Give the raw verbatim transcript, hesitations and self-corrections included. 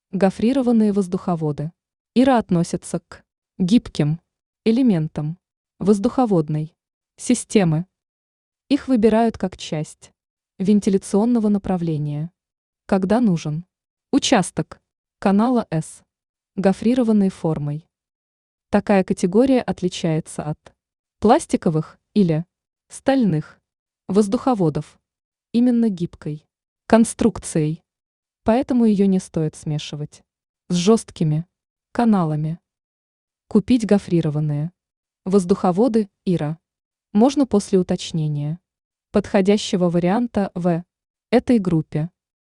Гофрированные воздуховоды. Ира относится к гибким элементам воздуховодной системы. Их выбирают как часть вентиляционного направления, когда нужен участок канала С гофрированной формой. Такая категория отличается от пластиковых или стальных воздуховодов именно гибкой конструкцией, поэтому ее не стоит смешивать с жесткими каналами. Купить гофрированные воздуховоды Ира можно после уточнения подходящего варианта в этой группе.